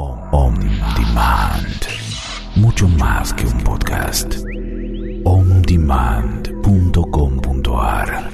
On Demand. Mucho más que un podcast. ondemand.com.ar.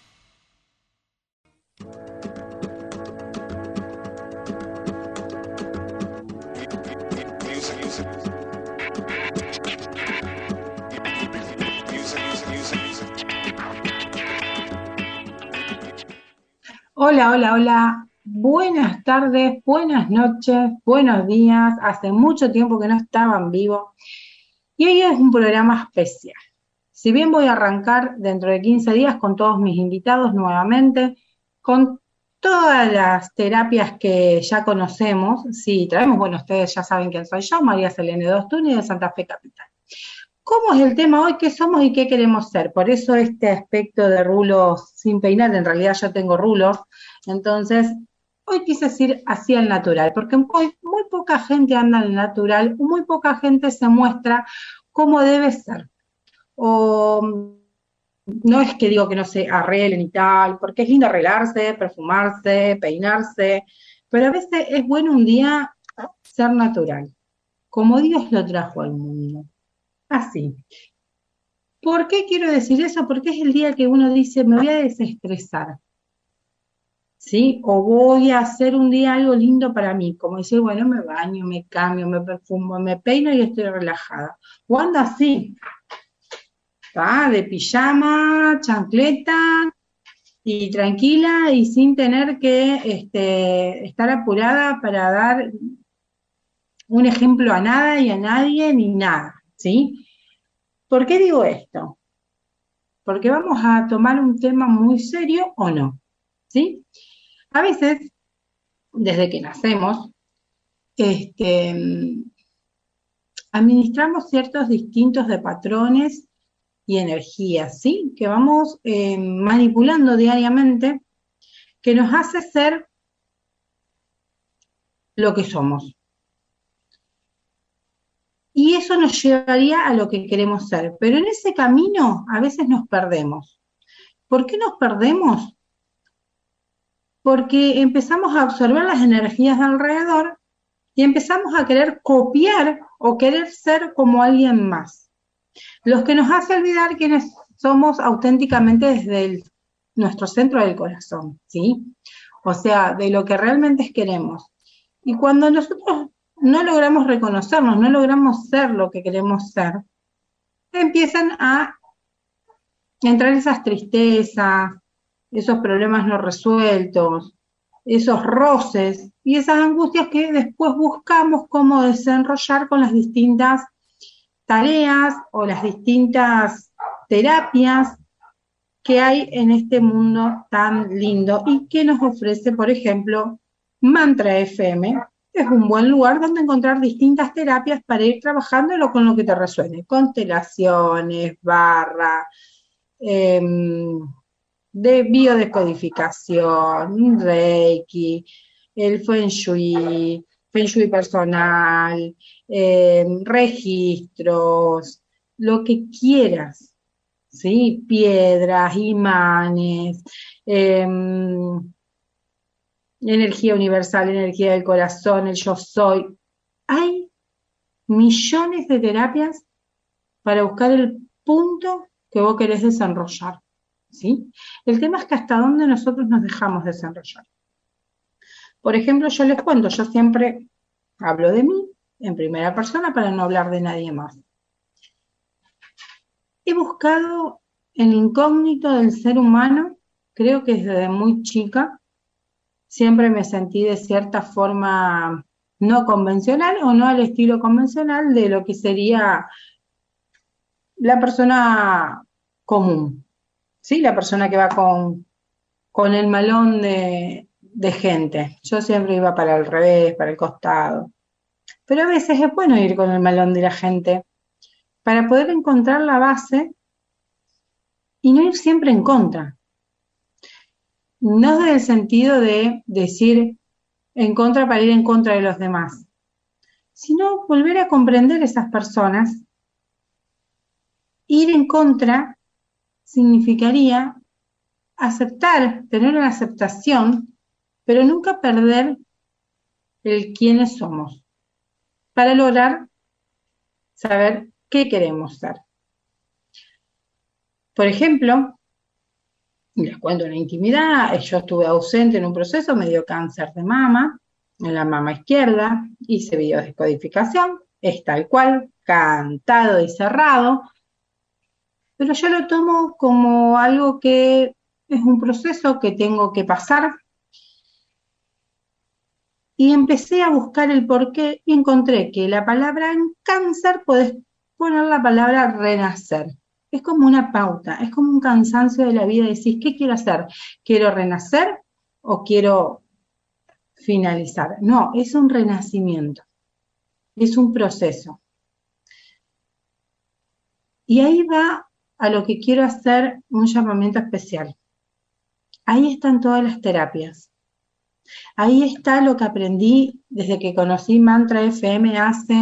Hola, hola, hola. Buenas tardes, buenas noches, buenos días. Hace mucho tiempo que no estaba en vivo. Y hoy es un programa especial. Si bien voy a arrancar dentro de 15 días con todos mis invitados nuevamente, con todas las terapias que ya conocemos, sí, traemos, bueno, ustedes ya saben quién soy yo, María Selene Dostuni de Santa Fe Capital. ¿Cómo es el tema hoy? ¿Qué somos y qué queremos ser? Por eso este aspecto de rulos sin peinar, en realidad yo tengo rulos, entonces hoy quise decir así al natural, porque muy poca gente anda al natural, muy poca gente se muestra cómo debe ser. O no es que digo que no se arreglen y tal, porque es lindo arreglarse, perfumarse, peinarse, pero a veces es bueno un día ser natural, como Dios lo trajo al mundo. Así. ¿Por qué quiero decir eso? Porque es el día que uno dice, me voy a desestresar, ¿sí? O voy a hacer un día algo lindo para mí, como decir, bueno, me baño, me cambio, me perfumo, me peino y estoy relajada. O ando así, ¿tá? De pijama, chancleta y tranquila y sin tener que estar apurada para dar un ejemplo a nada y a nadie ni nada, ¿sí? ¿Por qué digo esto? Porque vamos a tomar un tema muy serio o no, ¿sí? A veces, desde que nacemos, administramos ciertos distintos de patrones y energías, ¿sí? Que vamos manipulando diariamente, que nos hace ser lo que somos. Y eso nos llevaría a lo que queremos ser. Pero en ese camino a veces nos perdemos. ¿Por qué nos perdemos? Porque empezamos a absorber las energías de alrededor y empezamos a querer copiar o querer ser como alguien más. Los que nos hace olvidar quiénes somos auténticamente desde nuestro centro del corazón, ¿sí? O sea, de lo que realmente queremos. Y cuando nosotros no logramos reconocernos, no logramos ser lo que queremos ser, empiezan a entrar esas tristezas, esos problemas no resueltos, esos roces y esas angustias que después buscamos cómo desenrollar con las distintas tareas o las distintas terapias que hay en este mundo tan lindo y que nos ofrece, por ejemplo, Mantra FM. Es un buen lugar donde encontrar distintas terapias para ir trabajándolo con lo que te resuene. Constelaciones, barra, de biodescodificación, Reiki, el Feng Shui personal, registros, lo que quieras, ¿sí? Piedras, imanes, energía universal, energía del corazón, el yo soy. Hay millones de terapias para buscar el punto que vos querés desenrollar, ¿sí? El tema es que hasta dónde nosotros nos dejamos desenrollar. Por ejemplo, yo les cuento, yo siempre hablo de mí en primera persona para no hablar de nadie más. He buscado el incógnito del ser humano, creo que desde muy chica, siempre me sentí de cierta forma no convencional o no al estilo convencional de lo que sería la persona común, ¿sí? La persona que va con el malón de gente. Yo siempre iba para el revés, para el costado. Pero a veces es bueno ir con el malón de la gente para poder encontrar la base y no ir siempre en contra. No desde el sentido de decir en contra para ir en contra de los demás, sino volver a comprender esas personas. Ir en contra significaría aceptar, tener una aceptación, pero nunca perder el quiénes somos, para lograr saber qué queremos ser. Por ejemplo, les cuento una intimidad, yo estuve ausente en un proceso, me dio cáncer de mama, en la mama izquierda, hice biodescodificación, es tal cual, cantado y cerrado, pero yo lo tomo como algo que es un proceso que tengo que pasar, y empecé a buscar el porqué y encontré que la palabra en cáncer puedes poner la palabra renacer. Es como una pauta, es como un cansancio de la vida. Decís, ¿qué quiero hacer? ¿Quiero renacer o quiero finalizar? No, es un renacimiento, es un proceso. Y ahí va a lo que quiero hacer un llamamiento especial. Ahí están todas las terapias. Ahí está lo que aprendí desde que conocí Mantra FM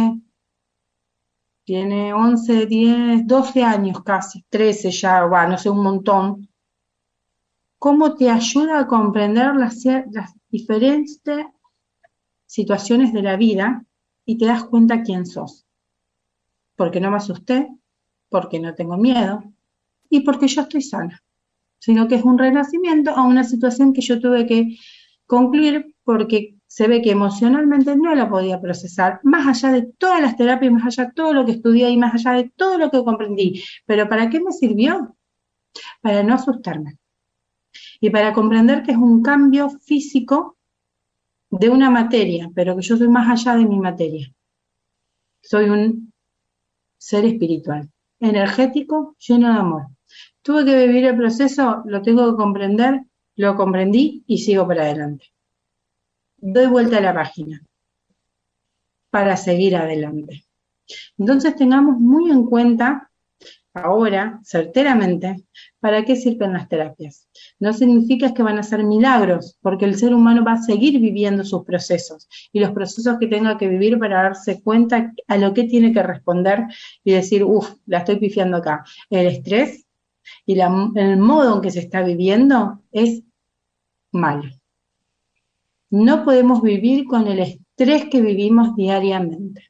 tiene 11, 10, 12 años casi, 13 ya, no sé, un montón. ¿Cómo te ayuda a comprender las diferentes situaciones de la vida y te das cuenta quién sos? Porque no me asusté, porque no tengo miedo y porque yo estoy sana, sino que es un renacimiento a una situación que yo tuve que concluir porque se ve que emocionalmente no la podía procesar, más allá de todas las terapias, más allá de todo lo que estudié y más allá de todo lo que comprendí. ¿Pero para qué me sirvió? Para no asustarme y para comprender que es un cambio físico de una materia, pero que yo soy más allá de mi materia. Soy un ser espiritual, energético, lleno de amor. Tuve que vivir el proceso, lo tengo que comprender, lo comprendí y sigo para adelante. Doy vuelta a la página para seguir adelante. Entonces tengamos muy en cuenta ahora, certeramente, para qué sirven las terapias. No significa que van a ser milagros, porque el ser humano va a seguir viviendo sus procesos y los procesos que tenga que vivir para darse cuenta a lo que tiene que responder y decir, la estoy pifiando acá. El estrés y el modo en que se está viviendo es malo. No podemos vivir con el estrés que vivimos diariamente.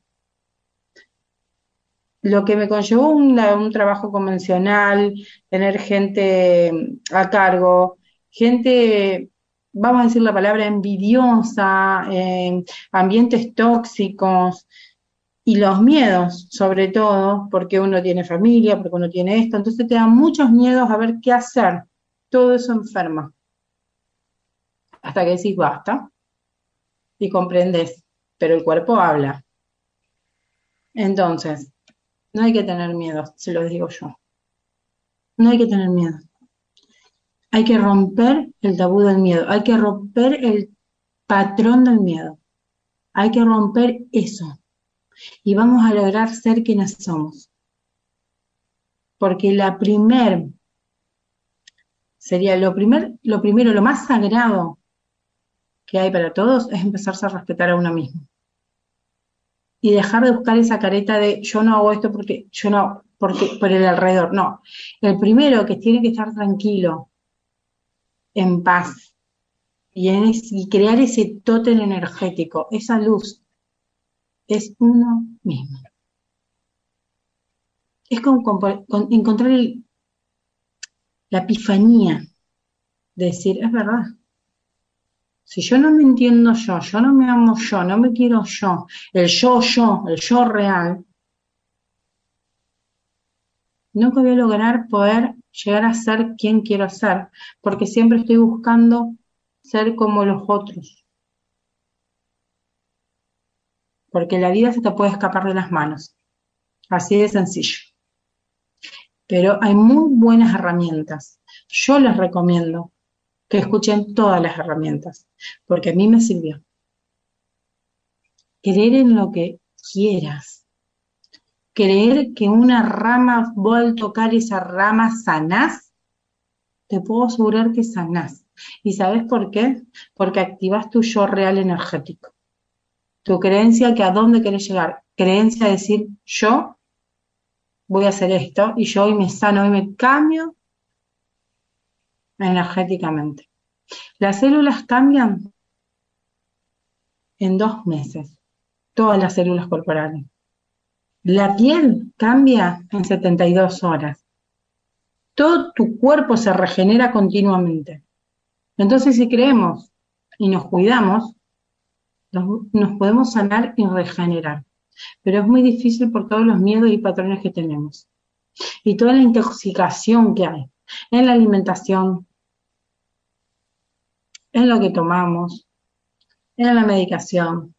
Lo que me conllevó un trabajo convencional, tener gente a cargo, gente, vamos a decir la palabra, envidiosa, ambientes tóxicos y los miedos, sobre todo, porque uno tiene familia, porque uno tiene esto, entonces te dan muchos miedos a ver qué hacer. Todo eso enferma. Hasta que decís basta y comprendes, pero el cuerpo habla. Entonces, no hay que tener miedo, se lo digo yo. No hay que tener miedo. Hay que romper el tabú del miedo. Hay que romper el patrón del miedo. Hay que romper eso. Y vamos a lograr ser quienes somos. Porque sería lo primero, lo más sagrado que hay para todos es empezarse a respetar a uno mismo. Y dejar de buscar esa careta de yo no hago esto porque yo no, porque por el alrededor. No. El primero que tiene que estar tranquilo, en paz, y crear ese tótem energético, esa luz, es uno mismo. Es como encontrar la epifanía de decir, es verdad. Si yo no me entiendo yo no me amo yo, no me quiero yo, el yo real, nunca voy a lograr poder llegar a ser quien quiero ser, porque siempre estoy buscando ser como los otros. Porque la vida se te puede escapar de las manos. Así de sencillo. Pero hay muy buenas herramientas. Yo les recomiendo que escuchen todas las herramientas, porque a mí me sirvió. Creer en lo que quieras. Creer que una rama, vos al tocar esa rama sanás, te puedo asegurar que sanás. ¿Y sabés por qué? Porque activás tu yo real energético. Tu creencia que a dónde querés llegar. Creencia de decir, yo voy a hacer esto y yo hoy me sano, hoy me cambio energéticamente. Las células cambian en 2 meses. todas las células corporales. La piel cambia en 72 horas. Todo tu cuerpo se regenera continuamente. Entonces, si creemos y nos cuidamos, nos podemos sanar y regenerar. Pero es muy difícil por todos los miedos y patrones que tenemos. Y toda la intoxicación que hay en la alimentación, en lo que tomamos, en la medicación.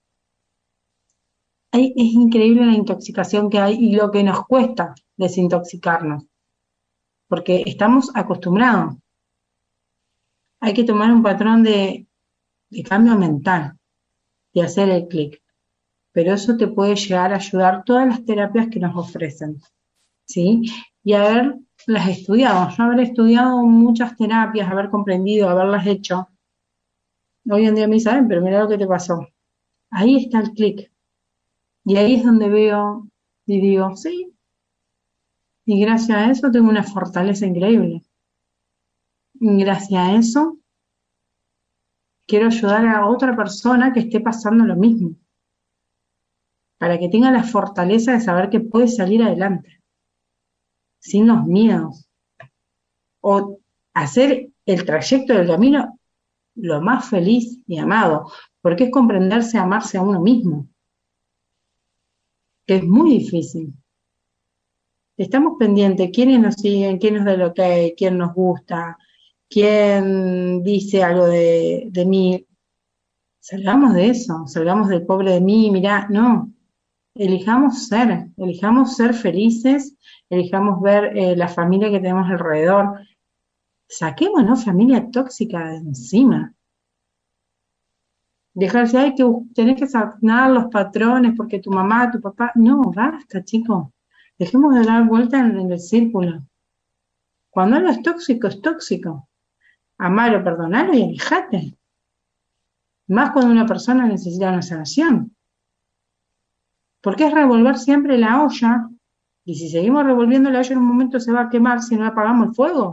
Es increíble la intoxicación que hay y lo que nos cuesta desintoxicarnos, porque estamos acostumbrados. Hay que tomar un patrón de cambio mental y hacer el clic. Pero eso te puede llegar a ayudar todas las terapias que nos ofrecen, ¿sí? Y haberlas estudiado, yo haber estudiado muchas terapias, haber comprendido, haberlas hecho. Hoy en día me dicen, pero mira lo que te pasó. Ahí está el clic. Y ahí es donde veo y digo, sí. Y gracias a eso tengo una fortaleza increíble. Y gracias a eso quiero ayudar a otra persona que esté pasando lo mismo. Para que tenga la fortaleza de saber que puede salir adelante. Sin los miedos. O hacer el trayecto del camino lo más feliz y amado. Porque es comprenderse, amarse a uno mismo. Que es muy difícil. Estamos pendientes, quiénes nos siguen, quién nos da el ok, quién nos gusta, quién dice algo de mí. Salgamos de eso, salgamos del pobre de mí, mirá, no. Elijamos ser felices, elijamos ver la familia que tenemos alrededor. Saquémonos familia tóxica de encima. Dejarse, hay que tenés que sanar los patrones porque tu mamá, tu papá. No, basta, chicos. Dejemos de dar vuelta en el círculo. Cuando algo es tóxico, es tóxico. Amalo, perdonalo y alejate. Más cuando una persona necesita una sanación. Porque es revolver siempre la olla. Y si seguimos revolviendo la olla, en un momento se va a quemar si no apagamos el fuego.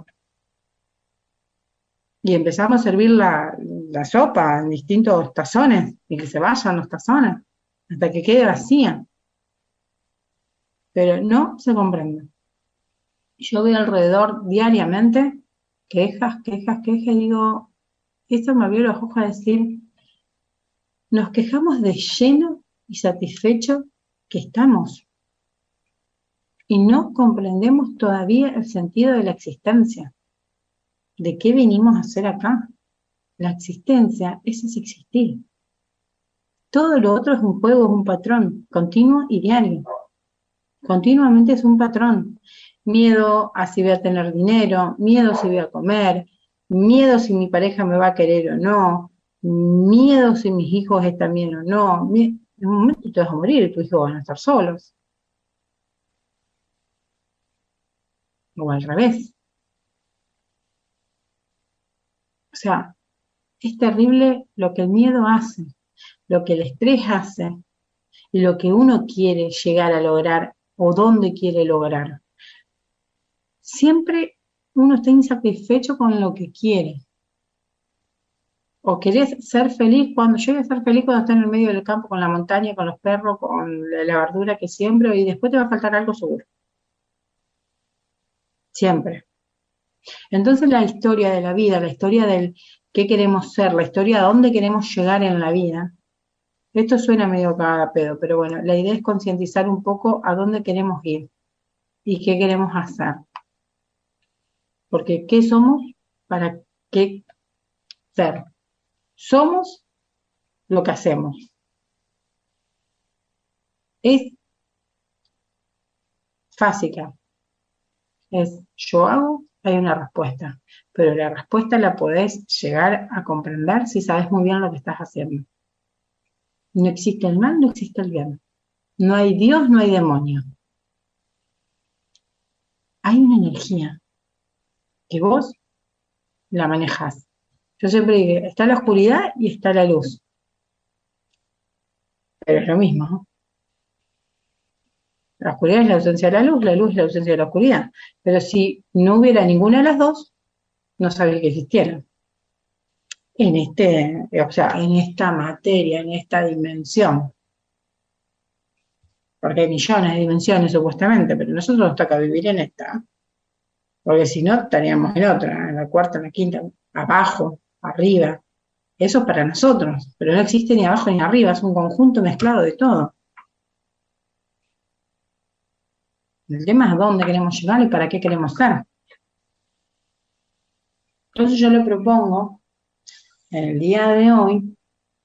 Y empezamos a servir la sopa en distintos tazones. Y que se vayan los tazones. Hasta que quede vacía. Pero no se comprende. Yo veo alrededor diariamente quejas, y digo, esto me abrió los ojos a decir, nos quejamos de lleno y satisfecho que estamos. Y no comprendemos todavía el sentido de la existencia. ¿De qué venimos a hacer acá? La existencia es existir. Todo lo otro es un juego, es un patrón, continuo y diario. Continuamente es un patrón. Miedo a si voy a tener dinero, miedo si voy a comer, miedo si mi pareja me va a querer o no, miedo si mis hijos están bien o no. En un momento te vas a morir y tus hijos van a estar solos. O al revés. O sea, es terrible lo que el miedo hace, lo que el estrés hace y lo que uno quiere llegar a lograr o dónde quiere lograr. Siempre uno está insatisfecho con lo que quiere. O querés ser feliz cuando llegue a ser feliz cuando estés en el medio del campo, con la montaña, con los perros, con la verdura que siembro, y después te va a faltar algo seguro. Siempre. Entonces la historia de la vida, la historia del qué queremos ser, la historia de dónde queremos llegar en la vida, esto suena medio cagada pedo, pero bueno, la idea es concientizar un poco a dónde queremos ir y qué queremos hacer. Porque ¿qué somos para qué ser? Somos lo que hacemos. Es fácil. Es yo hago, hay una respuesta. Pero la respuesta la podés llegar a comprender si sabes muy bien lo que estás haciendo. No existe el mal, no existe el bien. No hay Dios, no hay demonio. Hay una energía que vos la manejás. Yo siempre digo, está la oscuridad y está la luz. Pero es lo mismo, ¿no? La oscuridad es la ausencia de la luz es la ausencia de la oscuridad. Pero si no hubiera ninguna de las dos, no sabría que existieran. En esta materia, en esta dimensión. porque hay millones de dimensiones supuestamente, pero nosotros nos toca vivir en esta, porque si no estaríamos en otra, en la cuarta, en la quinta, abajo, arriba. Eso es para nosotros, pero no existe ni abajo ni arriba, es un conjunto mezclado de todo. El tema es dónde queremos llegar y para qué queremos ser. Entonces yo le propongo, en el día de hoy,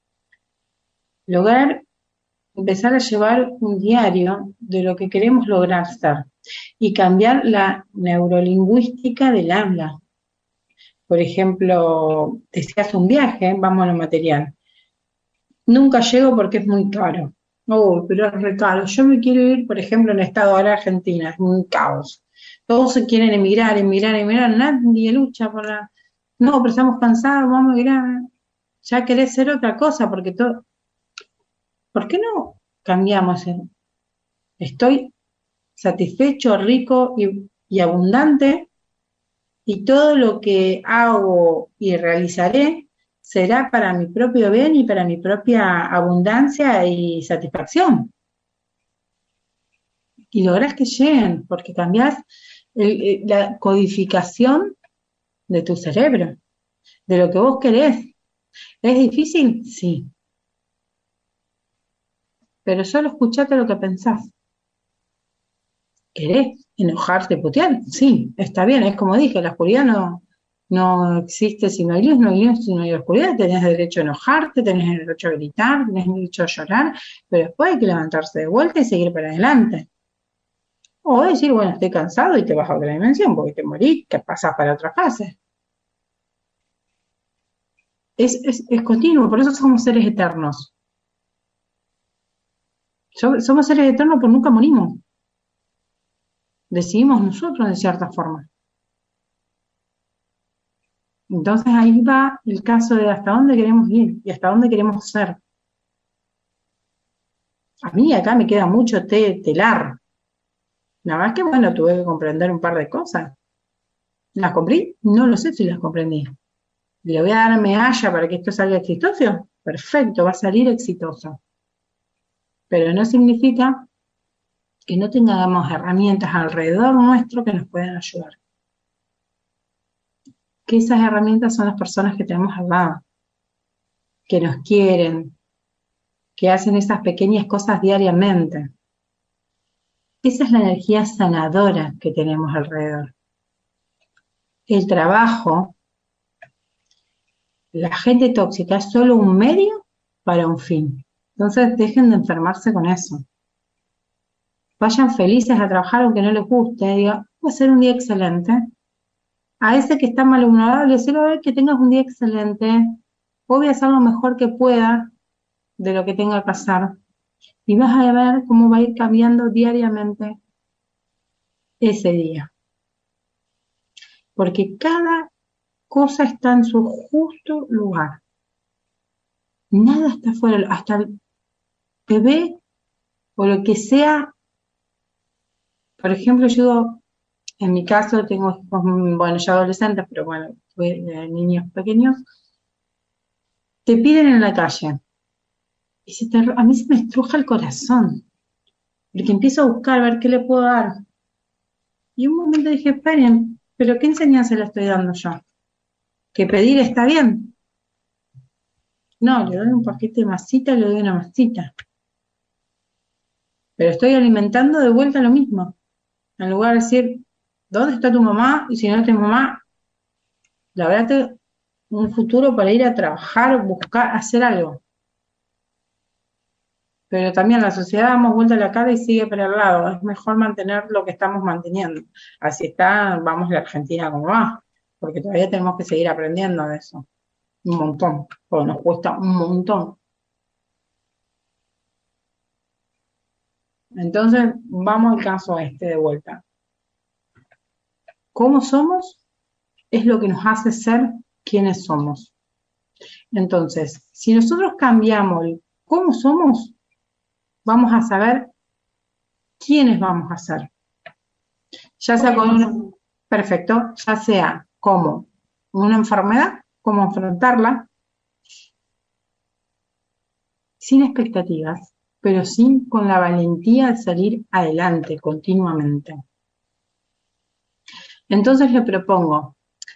lograr empezar a llevar un diario de lo que queremos lograr ser y cambiar la neurolingüística del habla. Por ejemplo, deseas un viaje, vamos a lo material. Nunca llego porque es muy caro. Oh, pero es re caro. Yo me quiero ir, por ejemplo, en el estado ahora Argentina, es un caos. Todos se quieren emigrar, nadie lucha por la... No, pero estamos cansados, vamos a emigrar. Ya querés ser otra cosa, porque todo... ¿Por qué no cambiamos? Estoy satisfecho, rico y abundante, y todo lo que hago y realizaré será para mi propio bien y para mi propia abundancia y satisfacción. Y lográs que lleguen, porque cambiás la codificación de tu cerebro, de lo que vos querés. ¿Es difícil? Sí. Pero solo escuchate lo que pensás. ¿Querés enojarte, putear? Sí, está bien, es como dije, la oscuridad no existe si no hay luz, no hay luz si no hay oscuridad, tenés derecho a enojarte, tenés derecho a gritar, tenés derecho a llorar, pero después hay que levantarse de vuelta y seguir para adelante. O decir, bueno, estoy cansado y te vas a otra dimensión, porque te morís, que pasás para otra fase. Es continuo, por eso somos seres eternos. Somos seres eternos porque nunca morimos. Decidimos nosotros de cierta forma. Entonces ahí va el caso de hasta dónde queremos ir y hasta dónde queremos ser. A mí acá me queda mucho telar. Nada más que bueno, tuve que comprender un par de cosas. ¿Las compré? No lo sé si las comprendí. ¿Le voy a dar medalla para que esto salga exitoso? Perfecto, va a salir exitoso. Pero no significa que no tengamos herramientas alrededor nuestro que nos puedan ayudar. Que esas herramientas son las personas que tenemos al lado, que nos quieren, que hacen esas pequeñas cosas diariamente. Esa es la energía sanadora que tenemos alrededor. El trabajo, la gente tóxica es solo un medio para un fin. Entonces dejen de enfermarse con eso. Vayan felices a trabajar aunque no les guste, digan, va a ser un día excelente. A ese que está malhumorado le decirle, a ver, que tengas un día excelente, hoy voy a hacer lo mejor que pueda de lo que tenga que hacer. Y vas a ver cómo va a ir cambiando diariamente ese día. Porque cada cosa está en su justo lugar. Nada está fuera, hasta el bebé o lo que sea. Por ejemplo, yo en mi caso tengo hijos, bueno, ya adolescentes, pero bueno, niños pequeños, te piden en la calle. Y a mí se me estruja el corazón, porque empiezo a buscar, a ver qué le puedo dar. Y un momento dije, esperen, ¿pero qué enseñanza le estoy dando yo? ¿Que pedir está bien? No, le doy un paquete de masita y le doy una masita. Pero estoy alimentando de vuelta lo mismo. En lugar de decir, ¿dónde está tu mamá? Y si no tienes mamá, labrate un futuro para ir a trabajar, buscar, hacer algo. Pero también la sociedad damos vuelta la cara y sigue para el lado. Es mejor mantener lo que estamos manteniendo. Así está, vamos la Argentina como va, porque todavía tenemos que seguir aprendiendo de eso. Un montón, porque nos cuesta un montón. Entonces, vamos al caso de vuelta. ¿Cómo somos? Es lo que nos hace ser quienes somos. Entonces, si nosotros cambiamos el cómo somos, vamos a saber quiénes vamos a ser. Ya sea con perfecto, ya sea como una enfermedad, cómo enfrentarla, sin expectativas. pero sí con la valentía de salir adelante continuamente. Entonces le propongo,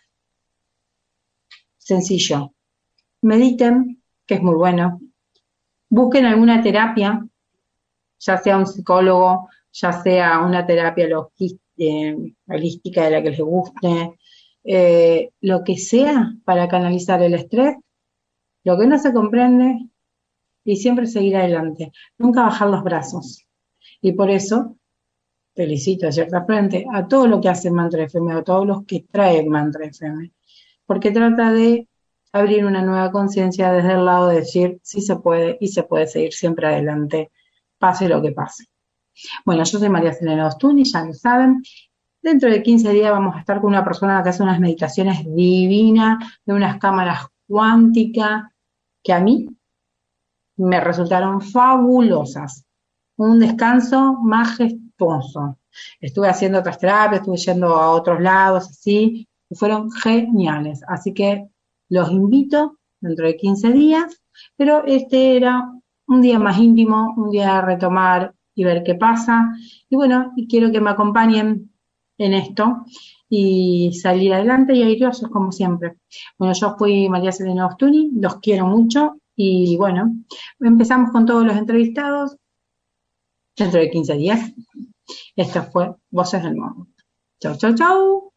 sencillo, mediten, que es muy bueno, busquen alguna terapia, ya sea un psicólogo, ya sea una terapia holística de la que les guste, lo que sea para canalizar el estrés, lo que no se comprende, y siempre seguir adelante, nunca bajar los brazos. Y por eso felicito a cierta frente a todo lo que hace Mantra FM, a todos los que traen Mantra FM, porque trata de abrir una nueva conciencia desde el lado de decir sí se puede y se puede seguir siempre adelante, pase lo que pase. Bueno, yo soy María Selena Ostuni, ya lo saben. Dentro de 15 días vamos a estar con una persona que hace unas meditaciones divinas, de unas cámaras cuánticas, que a mí me resultaron fabulosas. Un descanso majestuoso. Estuve haciendo otras terapias, estuve yendo a otros lados, así, y fueron geniales. Así que los invito dentro de 15 días, pero este era un día más íntimo, un día de retomar y ver qué pasa. Y bueno, y quiero que me acompañen en esto y salir adelante y airiosos como siempre. Bueno, yo fui María Selena Ostuni, los quiero mucho y bueno, empezamos con todos los entrevistados dentro de 15 días. Esto fue Voces del Mundo. Chau, chau, chau.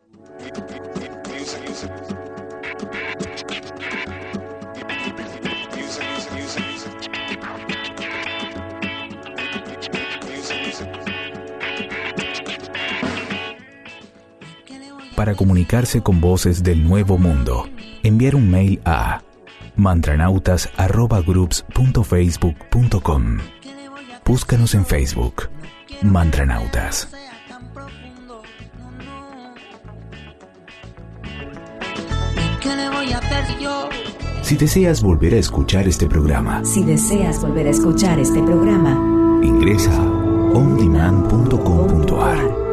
Para comunicarse con Voces del Nuevo Mundo, enviar un mail a mantranautas@groups.facebook.com. Búscanos en Facebook, Mantranautas. Si deseas volver a escuchar este programa, ingresa a ondemand.com.ar.